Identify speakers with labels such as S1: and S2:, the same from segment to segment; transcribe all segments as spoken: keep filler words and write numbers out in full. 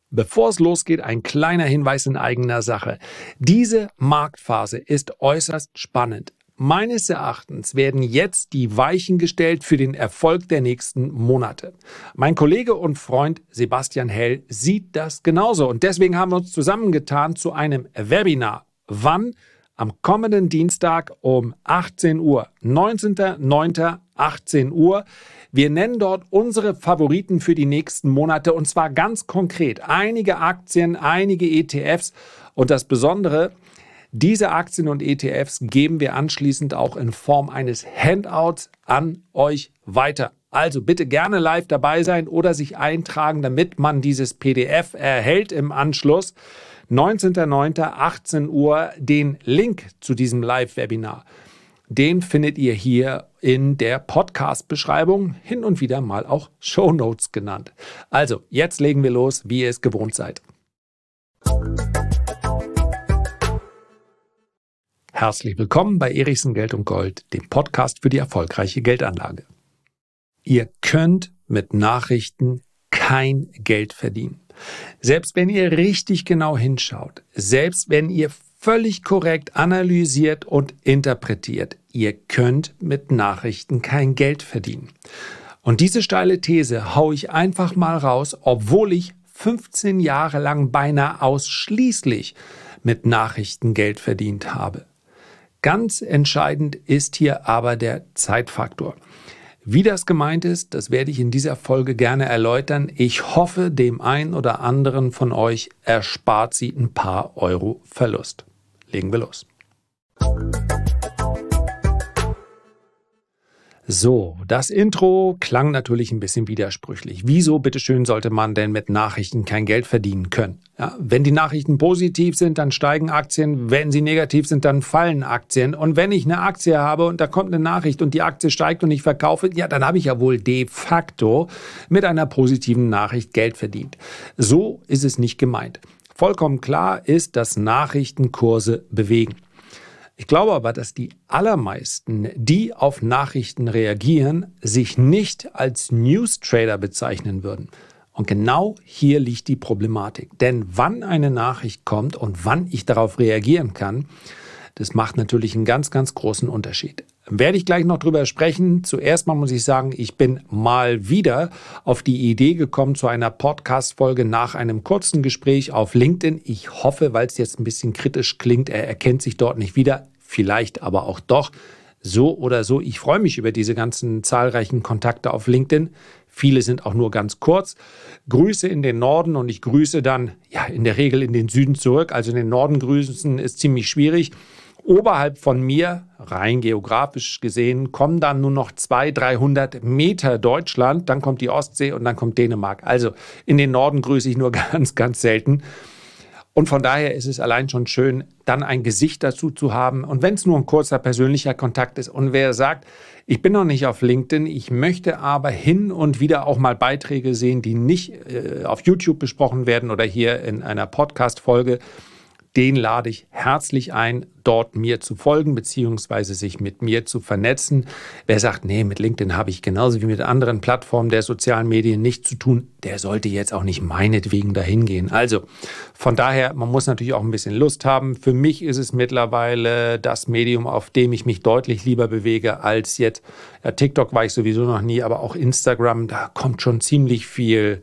S1: Bevor es losgeht, ein kleiner Hinweis in eigener Sache. Diese Marktphase ist äußerst spannend. Meines Erachtens werden jetzt die Weichen gestellt für den Erfolg der nächsten Monate. Mein Kollege und Freund Sebastian Hell sieht das genauso und deswegen haben wir uns zusammengetan zu einem Webinar. Wann? Am kommenden Dienstag um achtzehn Uhr, neunzehnter neunter achtzehn Uhr. Wir nennen dort unsere Favoriten für die nächsten Monate und zwar ganz konkret einige Aktien, einige E T Fs und das Besondere, diese Aktien und E T Fs geben wir anschließend auch in Form eines Handouts an euch weiter. Also bitte gerne live dabei sein oder sich eintragen, damit man dieses P D F erhält im Anschluss. neunzehnter neunter achtzehn Uhr, den Link zu diesem Live-Webinar. Den findet ihr hier in der Podcast-Beschreibung, hin und wieder mal auch Shownotes genannt. Also, jetzt legen wir los, wie ihr es gewohnt seid. Herzlich willkommen bei Erichsen Geld und Gold, dem Podcast für die erfolgreiche Geldanlage. Ihr könnt mit Nachrichten kein Geld verdienen. Selbst wenn ihr richtig genau hinschaut, selbst wenn ihr völlig korrekt analysiert und interpretiert, ihr könnt mit Nachrichten kein Geld verdienen. Und diese steile These haue ich einfach mal raus, obwohl ich fünfzehn Jahre lang beinahe ausschließlich mit Nachrichten Geld verdient habe. Ganz entscheidend ist hier aber der Zeitfaktor. Wie das gemeint ist, das werde ich in dieser Folge gerne erläutern. Ich hoffe, dem einen oder anderen von euch erspart sie ein paar Euro Verlust. Legen wir los. So, das Intro klang natürlich ein bisschen widersprüchlich. Wieso, bitteschön, sollte man denn mit Nachrichten kein Geld verdienen können? Ja, wenn die Nachrichten positiv sind, dann steigen Aktien. Wenn sie negativ sind, dann fallen Aktien. Und wenn ich eine Aktie habe und da kommt eine Nachricht und die Aktie steigt und ich verkaufe, ja, dann habe ich ja wohl de facto mit einer positiven Nachricht Geld verdient. So ist es nicht gemeint. Vollkommen klar ist, dass Nachrichtenkurse bewegen. Ich glaube aber, dass die allermeisten, die auf Nachrichten reagieren, sich nicht als News-Trader bezeichnen würden. Und genau hier liegt die Problematik. Denn wann eine Nachricht kommt und wann ich darauf reagieren kann, das macht natürlich einen ganz, ganz großen Unterschied. Werde ich gleich noch drüber sprechen. Zuerst mal muss ich sagen, ich bin mal wieder auf die Idee gekommen zu einer Podcast-Folge nach einem kurzen Gespräch auf LinkedIn. Ich hoffe, weil es jetzt ein bisschen kritisch klingt, er erkennt sich dort nicht wieder. Vielleicht aber auch doch. So oder so, ich freue mich über diese ganzen zahlreichen Kontakte auf LinkedIn. Viele sind auch nur ganz kurz. Grüße in den Norden und ich grüße dann ja in der Regel in den Süden zurück. Also in den Norden grüßen ist ziemlich schwierig. Oberhalb von mir, rein geografisch gesehen, kommen dann nur noch zweihundert, dreihundert Meter Deutschland, dann kommt die Ostsee und dann kommt Dänemark. Also in den Norden grüße ich nur ganz, ganz selten. Und von daher ist es allein schon schön, dann ein Gesicht dazu zu haben. Und wenn es nur ein kurzer persönlicher Kontakt ist und wer sagt, ich bin noch nicht auf LinkedIn, ich möchte aber hin und wieder auch mal Beiträge sehen, die nicht äh, auf YouTube besprochen werden oder hier in einer Podcast-Folge, den lade ich herzlich ein, dort mir zu folgen bzw. sich mit mir zu vernetzen. Wer sagt, nee, mit LinkedIn habe ich genauso wie mit anderen Plattformen der sozialen Medien nichts zu tun, der sollte jetzt auch nicht meinetwegen dahin gehen. Also von daher, man muss natürlich auch ein bisschen Lust haben. Für mich ist es mittlerweile das Medium, auf dem ich mich deutlich lieber bewege als jetzt. Ja, TikTok war ich sowieso noch nie, aber auch Instagram, da kommt schon ziemlich viel,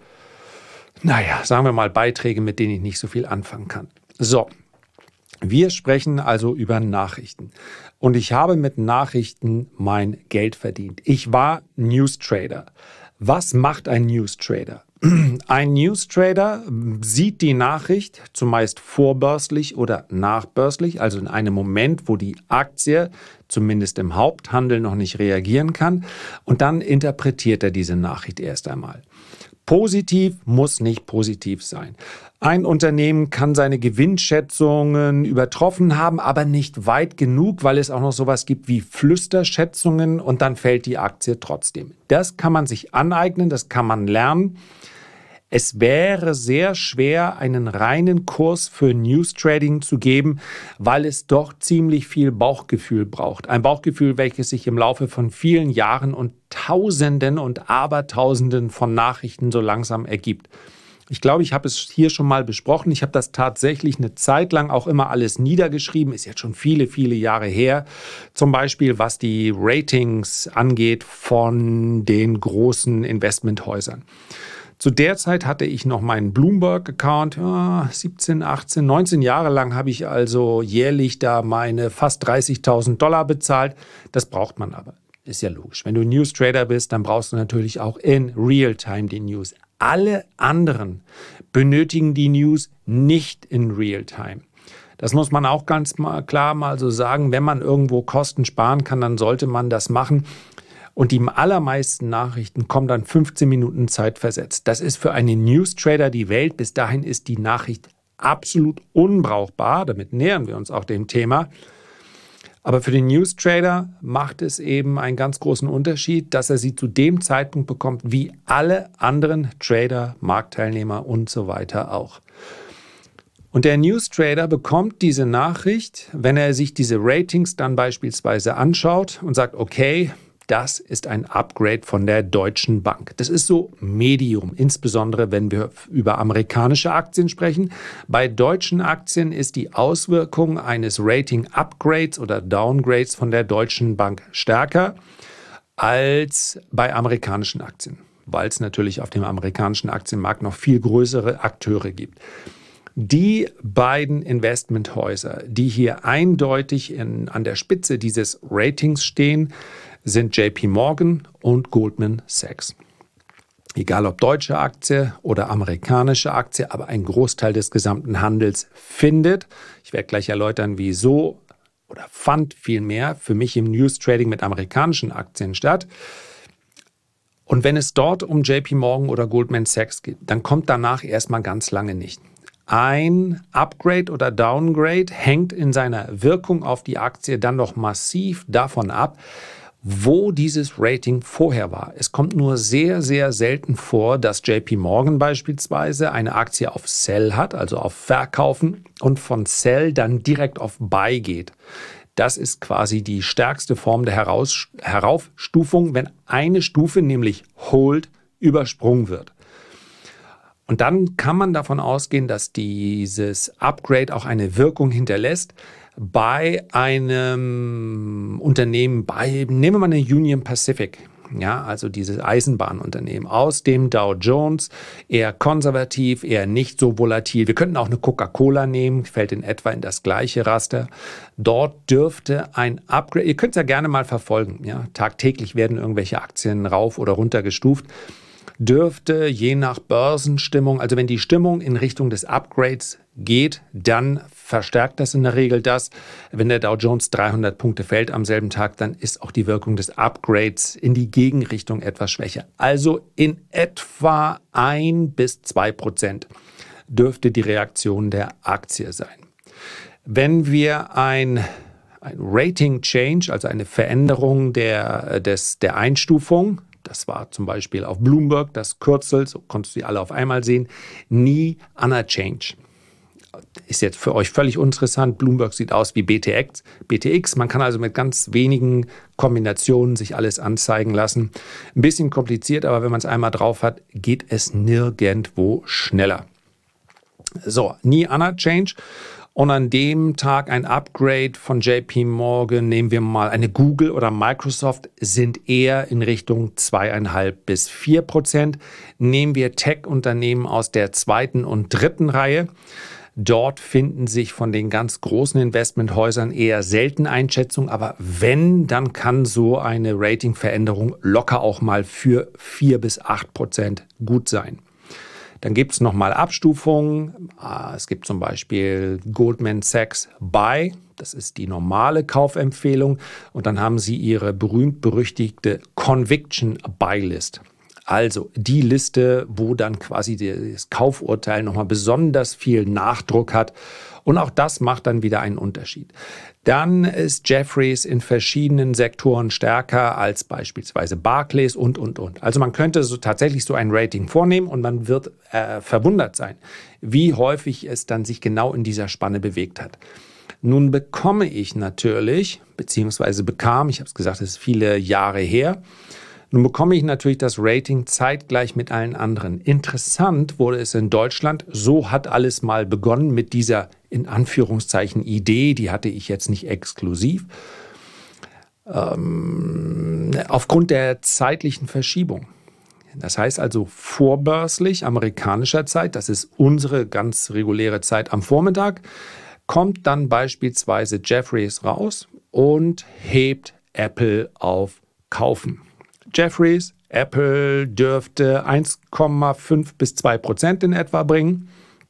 S1: naja, sagen wir mal Beiträge, mit denen ich nicht so viel anfangen kann. So. Wir sprechen also über Nachrichten und ich habe mit Nachrichten mein Geld verdient. Ich war News-Trader. Was macht ein News-Trader? Ein News-Trader sieht die Nachricht zumeist vorbörslich oder nachbörslich, also in einem Moment, wo die Aktie zumindest im Haupthandel noch nicht reagieren kann und dann interpretiert er diese Nachricht erst einmal. Positiv muss nicht positiv sein. Ein Unternehmen kann seine Gewinnschätzungen übertroffen haben, aber nicht weit genug, weil es auch noch sowas gibt wie Flüsterschätzungen und dann fällt die Aktie trotzdem. Das kann man sich aneignen, das kann man lernen. Es wäre sehr schwer, einen reinen Kurs für News Trading zu geben, weil es doch ziemlich viel Bauchgefühl braucht. Ein Bauchgefühl, welches sich im Laufe von vielen Jahren und Tausenden und Abertausenden von Nachrichten so langsam ergibt. Ich glaube, ich habe es hier schon mal besprochen. Ich habe das tatsächlich eine Zeit lang auch immer alles niedergeschrieben. Ist jetzt schon viele, viele Jahre her. Zum Beispiel, was die Ratings angeht von den großen Investmenthäusern. Zu der Zeit hatte ich noch meinen Bloomberg-Account. Ja, siebzehn, achtzehn, neunzehn Jahre lang habe ich also jährlich da meine fast dreißigtausend Dollar bezahlt. Das braucht man aber. Ist ja logisch. Wenn du News-Trader bist, dann brauchst du natürlich auch in Realtime die News. Alle anderen benötigen die News nicht in Realtime. Das muss man auch ganz mal klar mal so sagen. Wenn man irgendwo Kosten sparen kann, dann sollte man das machen. Und die allermeisten Nachrichten kommen dann fünfzehn Minuten zeitversetzt. Das ist für einen News-Trader die Welt. Bis dahin ist die Nachricht absolut unbrauchbar. Damit nähern wir uns auch dem Thema. Aber für den News-Trader macht es eben einen ganz großen Unterschied, dass er sie zu dem Zeitpunkt bekommt, wie alle anderen Trader, Marktteilnehmer und so weiter auch. Und der News-Trader bekommt diese Nachricht, wenn er sich diese Ratings dann beispielsweise anschaut und sagt, okay, das ist ein Upgrade von der Deutschen Bank. Das ist so Medium, insbesondere wenn wir über amerikanische Aktien sprechen. Bei deutschen Aktien ist die Auswirkung eines Rating-Upgrades oder Downgrades von der Deutschen Bank stärker als bei amerikanischen Aktien, weil es natürlich auf dem amerikanischen Aktienmarkt noch viel größere Akteure gibt. Die beiden Investmenthäuser, die hier eindeutig in, an der Spitze dieses Ratings stehen, sind J P Morgan und Goldman Sachs. Egal ob deutsche Aktie oder amerikanische Aktie, aber ein Großteil des gesamten Handels findet, ich werde gleich erläutern, wieso, oder fand vielmehr für mich im News Trading mit amerikanischen Aktien statt. Und wenn es dort um J P Morgan oder Goldman Sachs geht, dann kommt danach erstmal ganz lange nicht. Ein Upgrade oder Downgrade hängt in seiner Wirkung auf die Aktie dann noch massiv davon ab, wo dieses Rating vorher war. Es kommt nur sehr, sehr selten vor, dass J P Morgan beispielsweise eine Aktie auf Sell hat, also auf Verkaufen, und von Sell dann direkt auf Buy geht. Das ist quasi die stärkste Form der Heraus- Heraufstufung, wenn eine Stufe, nämlich Hold, übersprungen wird. Und dann kann man davon ausgehen, dass dieses Upgrade auch eine Wirkung hinterlässt bei einem Unternehmen, bei, nehmen wir mal eine Union Pacific, ja, also dieses Eisenbahnunternehmen aus dem Dow Jones, eher konservativ, eher nicht so volatil. Wir könnten auch eine Coca-Cola nehmen, fällt in etwa in das gleiche Raster. Dort dürfte ein Upgrade, ihr könnt es ja gerne mal verfolgen, ja, tagtäglich werden irgendwelche Aktien rauf oder runter gestuft, dürfte je nach Börsenstimmung, also wenn die Stimmung in Richtung des Upgrades geht, dann verstärkt das in der Regel das. Wenn der Dow Jones dreihundert Punkte fällt am selben Tag, dann ist auch die Wirkung des Upgrades in die Gegenrichtung etwas schwächer. Also in etwa ein bis zwei Prozent dürfte die Reaktion der Aktie sein. Wenn wir ein ein Rating Change, also eine Veränderung der, des, der Einstufung, das war zum Beispiel auf Bloomberg das Kürzel, so konntest du die alle auf einmal sehen, nie Anna Change. Ist jetzt für euch völlig uninteressant. Bloomberg sieht aus wie B T X. B T X, man kann also mit ganz wenigen Kombinationen sich alles anzeigen lassen. Ein bisschen kompliziert, aber wenn man es einmal drauf hat, geht es nirgendwo schneller. So, nie Anna Change. Und an dem Tag ein Upgrade von J P Morgan, nehmen wir mal eine Google oder Microsoft, sind eher in Richtung zwei Komma fünf bis vier Prozent. Nehmen wir Tech-Unternehmen aus der zweiten und dritten Reihe. Dort finden sich von den ganz großen Investmenthäusern eher selten Einschätzungen, aber wenn, dann kann so eine Ratingveränderung locker auch mal für vier bis acht Prozent gut sein. Dann gibt es nochmal Abstufungen. Es gibt zum Beispiel Goldman Sachs Buy. Das ist die normale Kaufempfehlung. Und dann haben sie ihre berühmt-berüchtigte Conviction Buy List. Also die Liste, wo dann quasi das Kaufurteil nochmal besonders viel Nachdruck hat. Und auch das macht dann wieder einen Unterschied. Dann ist Jefferies in verschiedenen Sektoren stärker als beispielsweise Barclays und, und, und. Also man könnte so tatsächlich so ein Rating vornehmen und man wird äh, verwundert sein, wie häufig es dann sich genau in dieser Spanne bewegt hat. Nun bekomme ich natürlich, beziehungsweise bekam, ich habe es gesagt, es ist viele Jahre her, Nun bekomme ich natürlich das Rating zeitgleich mit allen anderen. Interessant wurde es in Deutschland. So hat alles mal begonnen mit dieser in Anführungszeichen Idee. Die hatte ich jetzt nicht exklusiv. Ähm, aufgrund der zeitlichen Verschiebung. Das heißt also vorbörslich amerikanischer Zeit, das ist unsere ganz reguläre Zeit am Vormittag, kommt dann beispielsweise Jefferies raus und hebt Apple auf Kaufen. Jefferies, Apple dürfte eins Komma fünf bis zwei Prozent in etwa bringen.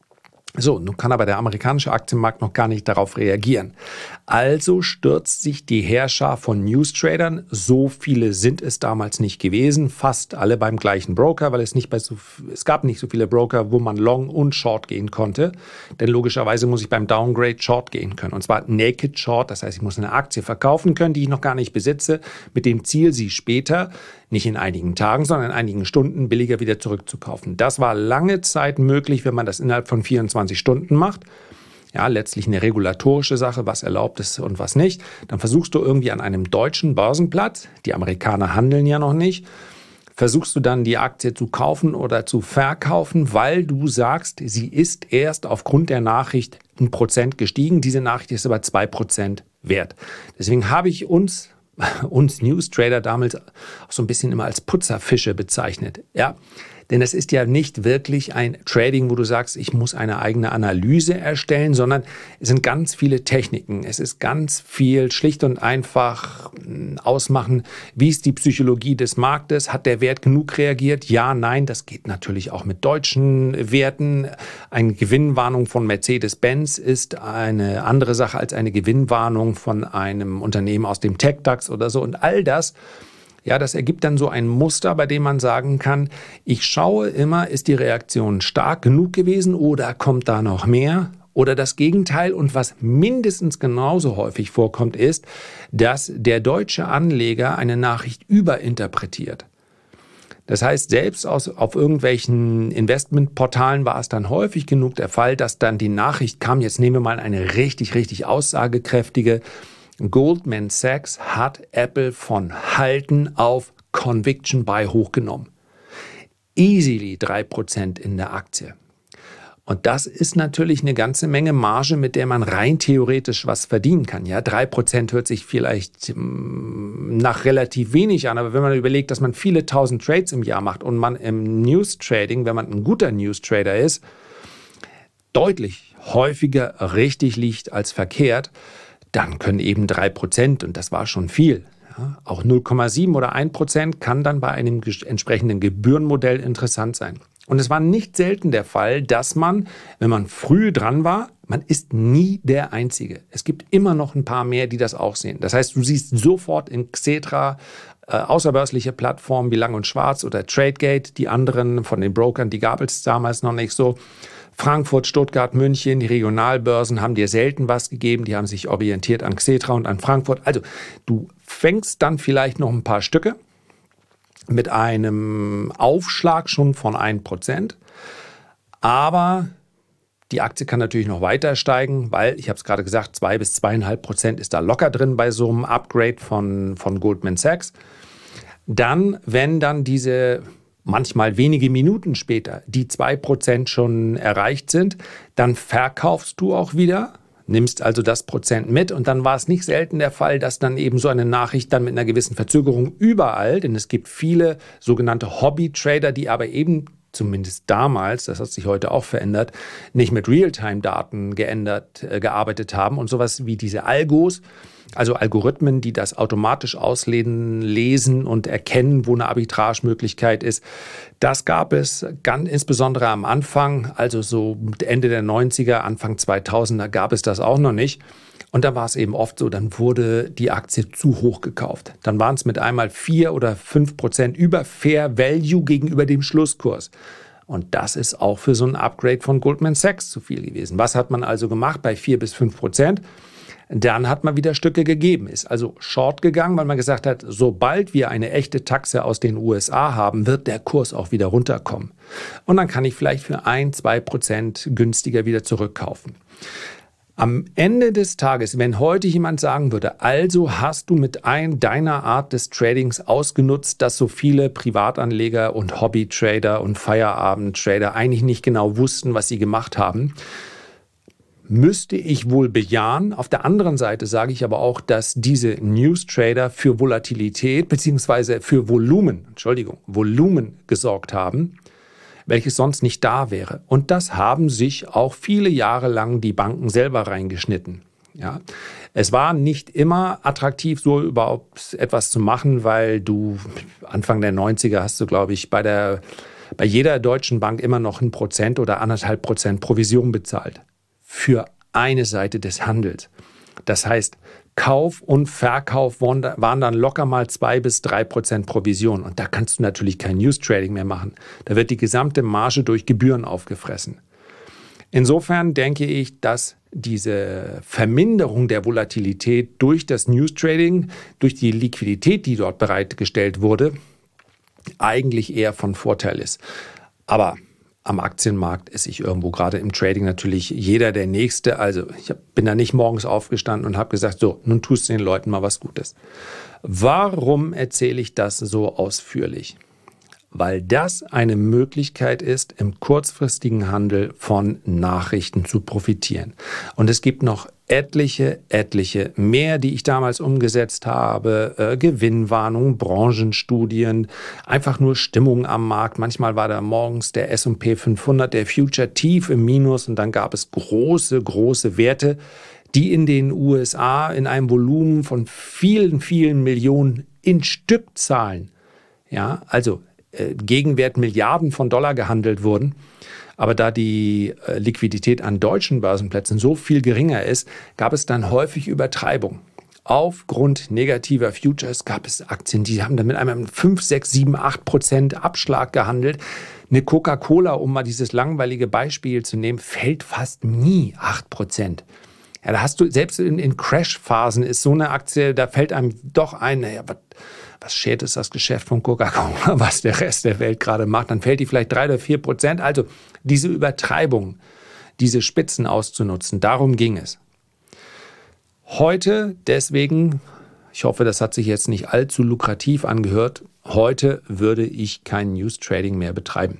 S1: So, nun kann aber der amerikanische Aktienmarkt noch gar nicht darauf reagieren. Also stürzt sich die Heerschar von News-Tradern. So viele sind es damals nicht gewesen, fast alle beim gleichen Broker, weil es nicht bei so, es gab nicht so viele Broker, wo man Long und Short gehen konnte. Denn logischerweise muss ich beim Downgrade Short gehen können. Und zwar Naked Short, das heißt, ich muss eine Aktie verkaufen können, die ich noch gar nicht besitze, mit dem Ziel, sie später, nicht in einigen Tagen, sondern in einigen Stunden billiger wieder zurückzukaufen. Das war lange Zeit möglich, wenn man das innerhalb von vierundzwanzig Stunden macht. Ja, letztlich eine regulatorische Sache, was erlaubt ist und was nicht. Dann versuchst du irgendwie an einem deutschen Börsenplatz, die Amerikaner handeln ja noch nicht, versuchst du dann die Aktie zu kaufen oder zu verkaufen, weil du sagst, sie ist erst aufgrund der Nachricht ein Prozent gestiegen. Diese Nachricht ist aber zwei Prozent wert. Deswegen habe ich uns uns News-Trader damals auch so ein bisschen immer als Putzerfische bezeichnet. Ja, denn es ist ja nicht wirklich ein Trading, wo du sagst, ich muss eine eigene Analyse erstellen, sondern es sind ganz viele Techniken. Es ist ganz viel schlicht und einfach ausmachen, wie ist die Psychologie des Marktes? Hat der Wert genug reagiert? Ja, nein, das geht natürlich auch mit deutschen Werten. Eine Gewinnwarnung von Mercedes-Benz ist eine andere Sache als eine Gewinnwarnung von einem Unternehmen aus dem Tech-DAX oder so. Und all das, ja, das ergibt dann so ein Muster, bei dem man sagen kann, ich schaue immer, ist die Reaktion stark genug gewesen oder kommt da noch mehr? Oder das Gegenteil. Und was mindestens genauso häufig vorkommt, ist, dass der deutsche Anleger eine Nachricht überinterpretiert. Das heißt, selbst aus, auf irgendwelchen Investmentportalen war es dann häufig genug der Fall, dass dann die Nachricht kam, jetzt nehmen wir mal eine richtig, richtig aussagekräftige: Goldman Sachs hat Apple von Halten auf Conviction Buy hochgenommen. Easily drei Prozent in der Aktie. Und das ist natürlich eine ganze Menge Marge, mit der man rein theoretisch was verdienen kann. Ja, drei Prozent hört sich vielleicht nach relativ wenig an, aber wenn man überlegt, dass man viele tausend Trades im Jahr macht und man im News-Trading, wenn man ein guter News-Trader ist, deutlich häufiger richtig liegt als verkehrt, dann können eben drei Prozent, und das war schon viel, ja, auch null Komma sieben oder ein Prozent kann dann bei einem entsprechenden Gebührenmodell interessant sein. Und es war nicht selten der Fall, dass man, wenn man früh dran war, man ist nie der Einzige. Es gibt immer noch ein paar mehr, die das auch sehen. Das heißt, du siehst sofort in Xetra äh, außerbörsliche Plattformen wie Lang und Schwarz oder Tradegate, die anderen von den Brokern, die gab es damals noch nicht so. Frankfurt, Stuttgart, München, die Regionalbörsen haben dir selten was gegeben. Die haben sich orientiert an Xetra und an Frankfurt. Also du fängst dann vielleicht noch ein paar Stücke mit einem Aufschlag schon von ein Prozent. Aber die Aktie kann natürlich noch weiter steigen, weil, ich habe es gerade gesagt, zwei bis zwei Komma fünf Prozent ist da locker drin bei so einem Upgrade von, von Goldman Sachs. Dann, wenn dann diese manchmal wenige Minuten später die zwei Prozent schon erreicht sind, dann verkaufst du auch wieder, nimmst also das Prozent mit, und dann war es nicht selten der Fall, dass dann eben so eine Nachricht dann mit einer gewissen Verzögerung überall, denn es gibt viele sogenannte Hobby-Trader, die aber eben zumindest damals, das hat sich heute auch verändert, nicht mit Realtime-Daten geändert, äh, gearbeitet haben und sowas wie diese Algos, also Algorithmen, die das automatisch auslesen, lesen und erkennen, wo eine Arbitragemöglichkeit ist. Das gab es ganz insbesondere am Anfang, also so Ende der neunziger, Anfang zweitausender gab es das auch noch nicht. Und da war es eben oft so, dann wurde die Aktie zu hoch gekauft. Dann waren es mit einmal vier oder fünf Prozent über Fair Value gegenüber dem Schlusskurs. Und das ist auch für so ein Upgrade von Goldman Sachs zu viel gewesen. Was hat man also gemacht bei vier bis fünf Prozent? Dann hat man wieder Stücke gegeben, ist also short gegangen, weil man gesagt hat, sobald wir eine echte Taxe aus den U S A haben, wird der Kurs auch wieder runterkommen. Und dann kann ich vielleicht für ein, zwei Prozent günstiger wieder zurückkaufen. Am Ende des Tages, wenn heute jemand sagen würde, also hast du mit ein, deiner Art des Tradings ausgenutzt, dass so viele Privatanleger und Hobbytrader und Feierabendtrader eigentlich nicht genau wussten, was sie gemacht haben, müsste ich wohl bejahen. Auf der anderen Seite sage ich aber auch, dass diese News-Trader für Volatilität bzw. für Volumen, Entschuldigung, Volumen gesorgt haben, welches sonst nicht da wäre. Und das haben sich auch viele Jahre lang die Banken selber reingeschnitten. Ja. Es war nicht immer attraktiv, so überhaupt etwas zu machen, weil du Anfang der neunziger hast du, glaube ich, bei der, bei jeder deutschen Bank immer noch ein Prozent oder anderthalb Prozent Provision bezahlt. Für eine Seite des Handels. Das heißt, Kauf und Verkauf waren dann locker mal zwei bis drei Prozent Provision. Und da kannst du natürlich kein News-Trading mehr machen. Da wird die gesamte Marge durch Gebühren aufgefressen. Insofern denke ich, dass diese Verminderung der Volatilität durch das News-Trading, durch die Liquidität, die dort bereitgestellt wurde, eigentlich eher von Vorteil ist. Aber am Aktienmarkt ist ich irgendwo gerade im Trading natürlich jeder der Nächste. Also ich bin da nicht morgens aufgestanden und habe gesagt, so, nun tust du den Leuten mal was Gutes. Warum erzähle ich das so ausführlich? Weil das eine Möglichkeit ist, im kurzfristigen Handel von Nachrichten zu profitieren. Und es gibt noch etliche, etliche mehr, die ich damals umgesetzt habe. Äh, Gewinnwarnungen, Branchenstudien, einfach nur Stimmung am Markt. Manchmal war da morgens der S und P fünfhundert, der Future tief im Minus und dann gab es große, große Werte, die in den U S A in einem Volumen von vielen, vielen Millionen in Stückzahlen, ja, also Gegenwert Milliarden von Dollar gehandelt wurden. Aber da die Liquidität an deutschen Börsenplätzen so viel geringer ist, gab es dann häufig Übertreibung. Aufgrund negativer Futures gab es Aktien, die haben dann mit einem fünf, sechs, sieben, acht Prozent Abschlag gehandelt. Eine Coca-Cola, um mal dieses langweilige Beispiel zu nehmen, fällt fast nie acht Prozent. Ja, da hast du, selbst in, in Crash-Phasen ist so eine Aktie, da fällt einem doch ein, naja, was, was schädt es das Geschäft von Coca-Cola, was der Rest der Welt gerade macht, dann fällt die vielleicht drei oder vier Prozent. Also diese Übertreibung, diese Spitzen auszunutzen, darum ging es. Heute deswegen, ich hoffe, das hat sich jetzt nicht allzu lukrativ angehört, heute würde ich kein News-Trading mehr betreiben.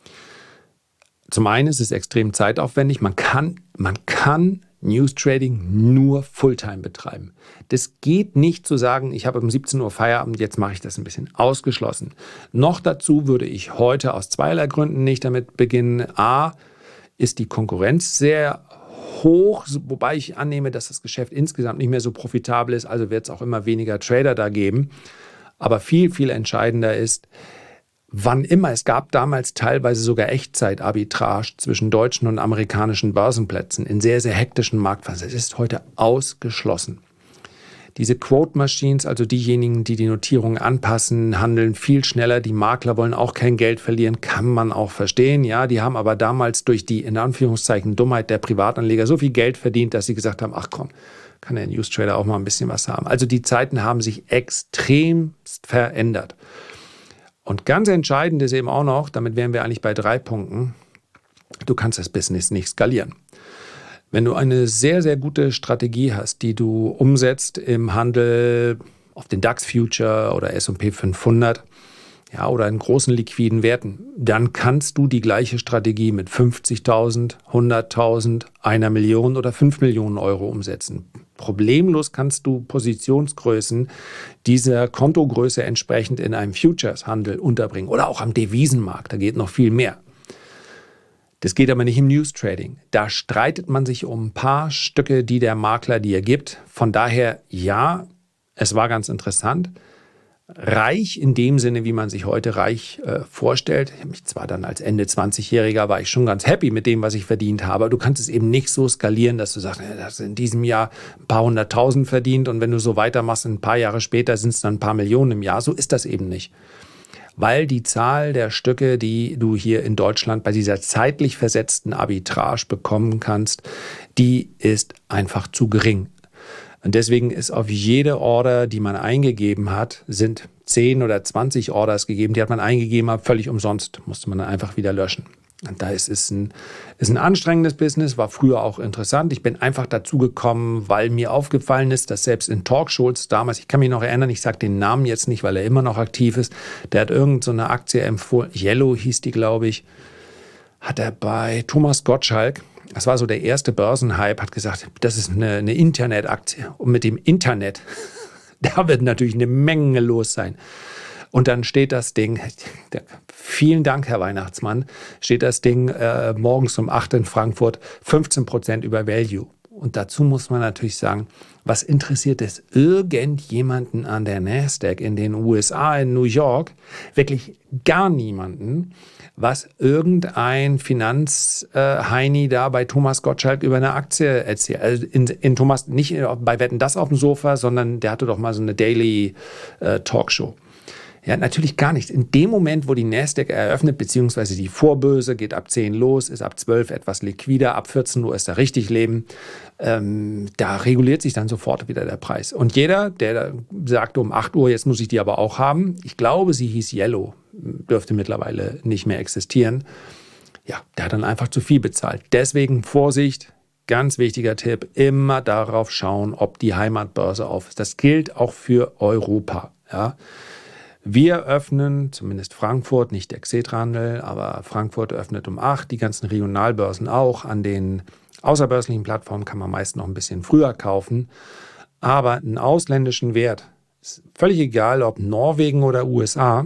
S1: Zum einen ist es extrem zeitaufwendig, man kann, man kann News Trading nur Fulltime betreiben. Das geht nicht zu sagen, ich habe um siebzehn Uhr Feierabend, jetzt mache ich das ein bisschen. Ausgeschlossen. Noch dazu würde ich heute aus zweierlei Gründen nicht damit beginnen. A, ist die Konkurrenz sehr hoch, wobei ich annehme, dass das Geschäft insgesamt nicht mehr so profitabel ist, also wird es auch immer weniger Trader da geben. Aber viel, viel entscheidender ist, wann immer, es gab damals teilweise sogar Echtzeit-Arbitrage zwischen deutschen und amerikanischen Börsenplätzen in sehr, sehr hektischen Marktphasen. Es ist heute ausgeschlossen. Diese Quote-Machines, also diejenigen, die die Notierungen anpassen, handeln viel schneller. Die Makler wollen auch kein Geld verlieren, kann man auch verstehen. Ja, die haben aber damals durch die, in Anführungszeichen, Dummheit der Privatanleger so viel Geld verdient, dass sie gesagt haben, ach komm, kann der News-Trader auch mal ein bisschen was haben. Also die Zeiten haben sich extremst verändert. Und ganz entscheidend ist eben auch noch, damit wären wir eigentlich bei drei Punkten, du kannst das Business nicht skalieren. Wenn du eine sehr, sehr gute Strategie hast, die du umsetzt im Handel auf den DAX Future oder S und P fünfhundert, ja, oder in großen liquiden Werten, dann kannst du die gleiche Strategie mit fünfzigtausend, hunderttausend, einer Million oder fünf Millionen Euro umsetzen. Problemlos kannst du Positionsgrößen dieser Kontogröße entsprechend in einem Futures-Handel unterbringen oder auch am Devisenmarkt, da geht noch viel mehr. Das geht aber nicht im News-Trading. Da streitet man sich um ein paar Stücke, die der Makler dir gibt. Von daher, ja, es war ganz interessant. Reich in dem Sinne, wie man sich heute reich äh, vorstellt. Ich habe mich zwar dann als Ende zwanzigjähriger war ich schon ganz happy mit dem, was ich verdient habe, aber du kannst es eben nicht so skalieren, dass du sagst, ja, das hast in diesem Jahr ein paar hunderttausend verdient und wenn du so weitermachst, ein paar Jahre später sind es dann ein paar Millionen im Jahr. So ist das eben nicht. Weil die Zahl der Stücke, die du hier in Deutschland bei dieser zeitlich versetzten Arbitrage bekommen kannst, die ist einfach zu gering. Und deswegen ist auf jede Order, die man eingegeben hat, sind zehn oder zwanzig Orders gegeben, die hat man eingegeben, aber völlig umsonst, musste man dann einfach wieder löschen. Und da ist es ein, ist ein anstrengendes Business, war früher auch interessant. Ich bin einfach dazu gekommen, weil mir aufgefallen ist, dass selbst in Talkshows damals, ich kann mich noch erinnern, ich sage den Namen jetzt nicht, weil er immer noch aktiv ist, der hat irgend so eine Aktie empfohlen, Yellow hieß die, glaube ich, hat er bei Thomas Gottschalk, das war so der erste Börsenhype, hat gesagt, das ist eine, eine Internetaktie. Und mit dem Internet, da wird natürlich eine Menge los sein. Und dann steht das Ding, vielen Dank, Herr Weihnachtsmann, steht das Ding äh, morgens um acht in Frankfurt, fünfzehn Prozent über Value. Und dazu muss man natürlich sagen, was interessiert es irgendjemanden an der Nasdaq in den U S A, in New York? Wirklich gar niemanden, was irgendein Finanzheini äh, da bei Thomas Gottschalk über eine Aktie erzählt. Also in, in Thomas, nicht bei Wetten, das auf dem Sofa, sondern der hatte doch mal so eine Daily äh, Talkshow. Ja, natürlich gar nicht. In dem Moment, wo die Nasdaq eröffnet, beziehungsweise die Vorbörse geht ab zehn los, ist ab zwölf etwas liquider, ab vierzehn Uhr ist da richtig Leben, ähm, da reguliert sich dann sofort wieder der Preis. Und jeder, der sagt um acht Uhr, jetzt muss ich die aber auch haben, ich glaube, sie hieß Yellow, dürfte mittlerweile nicht mehr existieren, ja, der hat dann einfach zu viel bezahlt. Deswegen Vorsicht, ganz wichtiger Tipp, immer darauf schauen, ob die Heimatbörse auf ist. Das gilt auch für Europa, ja. Wir öffnen, zumindest Frankfurt, nicht der Xetra-Handel, aber Frankfurt öffnet um acht, die ganzen Regionalbörsen auch. An den außerbörslichen Plattformen kann man meist noch ein bisschen früher kaufen. Aber einen ausländischen Wert, ist völlig egal, ob Norwegen oder U S A,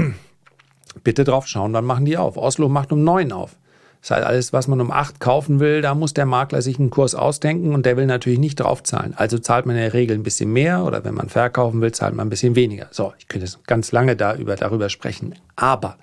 S1: bitte drauf schauen, wann machen die auf. Oslo macht um neun auf. Das heißt, alles, was man um acht kaufen will, da muss der Makler sich einen Kurs ausdenken und der will natürlich nicht draufzahlen. Also zahlt man in der Regel ein bisschen mehr oder wenn man verkaufen will, zahlt man ein bisschen weniger. So, ich könnte jetzt ganz lange da über, darüber sprechen. Aber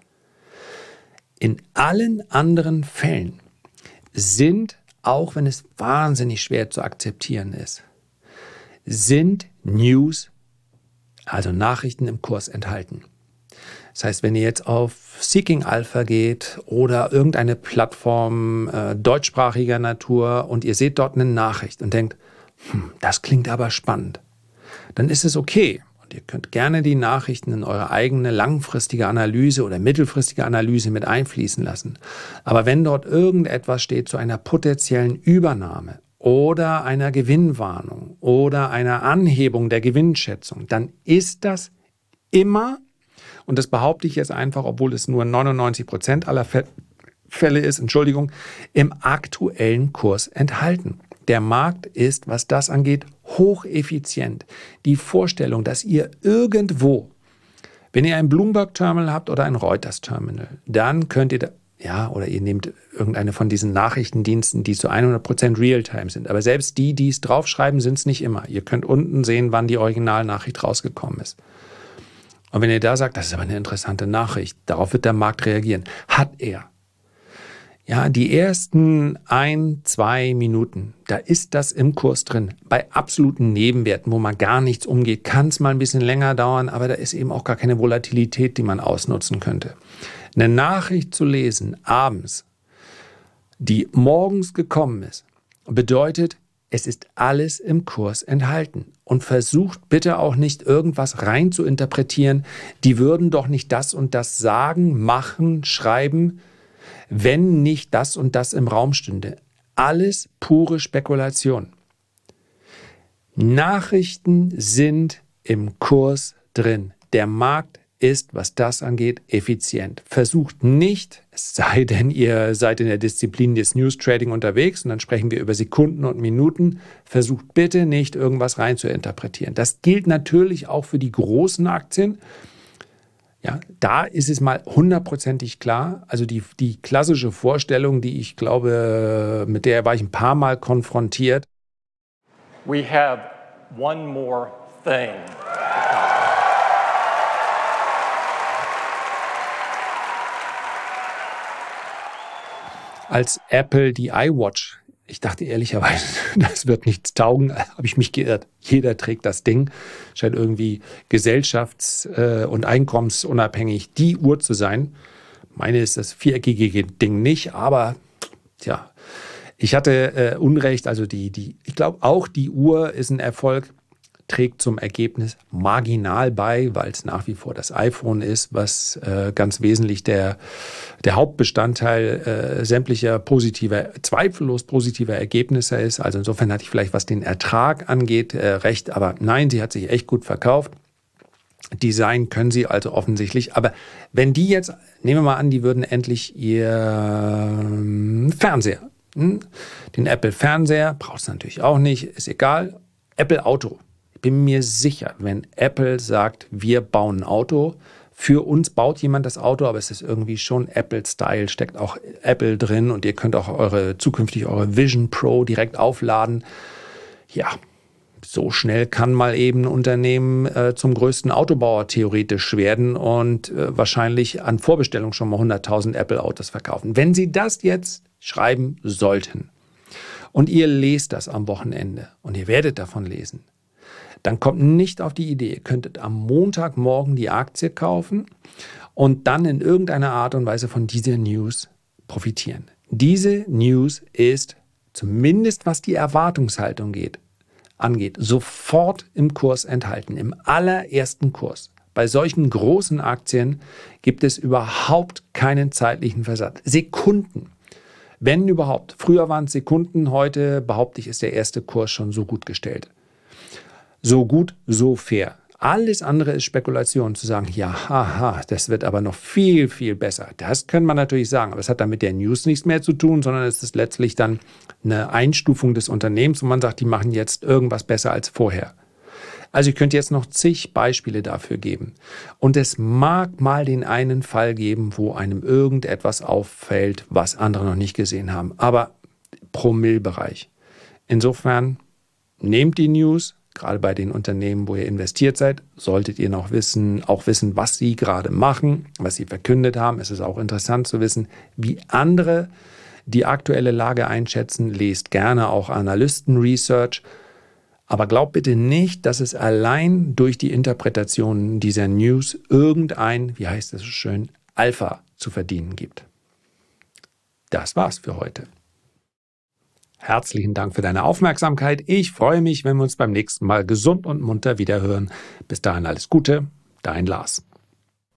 S1: in allen anderen Fällen sind, auch wenn es wahnsinnig schwer zu akzeptieren ist, sind News, also Nachrichten im Kurs enthalten. Das heißt, wenn ihr jetzt auf Seeking Alpha geht oder irgendeine Plattform äh, deutschsprachiger Natur und ihr seht dort eine Nachricht und denkt, hm, das klingt aber spannend, dann ist es okay. Und ihr könnt gerne die Nachrichten in eure eigene langfristige Analyse oder mittelfristige Analyse mit einfließen lassen. Aber wenn dort irgendetwas steht zu einer potenziellen Übernahme oder einer Gewinnwarnung oder einer Anhebung der Gewinnschätzung, dann ist das immer, und das behaupte ich jetzt einfach, obwohl es nur neunundneunzig Prozent aller Fälle ist, Entschuldigung, im aktuellen Kurs enthalten. Der Markt ist, was das angeht, hocheffizient. Die Vorstellung, dass ihr irgendwo, wenn ihr ein Bloomberg-Terminal habt oder ein Reuters-Terminal, dann könnt ihr, da, ja, oder ihr nehmt irgendeine von diesen Nachrichtendiensten, die zu hundert Prozent Realtime sind. Aber selbst die, die es draufschreiben, sind es nicht immer. Ihr könnt unten sehen, wann die Originalnachricht rausgekommen ist. Und wenn ihr da sagt, das ist aber eine interessante Nachricht, darauf wird der Markt reagieren. Hat er. Ja, die ersten ein, zwei Minuten, da ist das im Kurs drin. Bei absoluten Nebenwerten, wo man gar nichts umgeht, kann es mal ein bisschen länger dauern, aber da ist eben auch gar keine Volatilität, die man ausnutzen könnte. Eine Nachricht zu lesen, abends, die morgens gekommen ist, bedeutet, es ist alles im Kurs enthalten. Und versucht bitte auch nicht, irgendwas rein zu interpretieren. Die würden doch nicht das und das sagen, machen, schreiben, wenn nicht das und das im Raum stünde. Alles pure Spekulation. Nachrichten sind im Kurs drin. Der Markt ist, was das angeht, effizient. Versucht nicht, es sei denn, ihr seid in der Disziplin des News Trading unterwegs und dann sprechen wir über Sekunden und Minuten, versucht bitte nicht, irgendwas rein zu interpretieren. Das gilt natürlich auch für die großen Aktien. Ja, da ist es mal hundertprozentig klar. Also die, die klassische Vorstellung, die ich glaube, mit der war ich ein paar Mal konfrontiert.
S2: We have one more thing.
S1: Als Apple die iWatch, ich dachte ehrlicherweise, das wird nichts taugen, habe ich mich geirrt. Jeder trägt das Ding, scheint irgendwie gesellschafts- und einkommensunabhängig die Uhr zu sein. Meine ist das viereckige Ding nicht, aber tja, ich hatte äh, Unrecht, also die, die, ich glaube auch die Uhr ist ein Erfolg. trägt zum Ergebnis marginal bei, weil es nach wie vor das iPhone ist, was äh, ganz wesentlich der, der Hauptbestandteil äh, sämtlicher positiver, zweifellos positiver Ergebnisse ist. Also insofern hatte ich vielleicht, was den Ertrag angeht, äh, recht. Aber nein, sie hat sich echt gut verkauft. Design können sie also offensichtlich. Aber wenn die jetzt, nehmen wir mal an, die würden endlich ihr Fernseher, hm, den Apple Fernseher, brauchst du natürlich auch nicht, ist egal. Apple Auto. Ich bin mir sicher, wenn Apple sagt, wir bauen ein Auto, für uns baut jemand das Auto, aber es ist irgendwie schon Apple-Style, steckt auch Apple drin und ihr könnt auch eure zukünftig eure Vision Pro direkt aufladen. Ja, so schnell kann mal eben ein Unternehmen äh, zum größten Autobauer theoretisch werden und äh, wahrscheinlich an Vorbestellung schon mal hunderttausend Apple-Autos verkaufen. Wenn sie das jetzt schreiben sollten und ihr lest das am Wochenende und ihr werdet davon lesen, dann kommt nicht auf die Idee, ihr könntet am Montagmorgen die Aktie kaufen und dann in irgendeiner Art und Weise von dieser News profitieren. Diese News ist, zumindest was die Erwartungshaltung geht, angeht, sofort im Kurs enthalten, im allerersten Kurs. Bei solchen großen Aktien gibt es überhaupt keinen zeitlichen Versatz. Sekunden, wenn überhaupt. Früher waren es Sekunden, heute behaupte ich, ist der erste Kurs schon so gut gestellt. So gut, so fair. Alles andere ist Spekulation, zu sagen, ja, haha, das wird aber noch viel, viel besser. Das kann man natürlich sagen, aber es hat dann mit der News nichts mehr zu tun, sondern es ist letztlich dann eine Einstufung des Unternehmens und man sagt, die machen jetzt irgendwas besser als vorher. Also ich könnte jetzt noch zig Beispiele dafür geben. Und es mag mal den einen Fall geben, wo einem irgendetwas auffällt, was andere noch nicht gesehen haben. Aber Promillbereich. Insofern nehmt die News. Gerade bei den Unternehmen, wo ihr investiert seid, solltet ihr noch wissen, auch wissen, was sie gerade machen, was sie verkündet haben. Es ist auch interessant zu wissen, wie andere die aktuelle Lage einschätzen. Lest gerne auch Analysten-Research. Aber glaubt bitte nicht, dass es allein durch die Interpretationen dieser News irgendein, wie heißt es so schön, Alpha zu verdienen gibt. Das war's für heute. Herzlichen Dank für deine Aufmerksamkeit. Ich freue mich, wenn wir uns beim nächsten Mal gesund und munter wiederhören. Bis dahin alles Gute, dein Lars.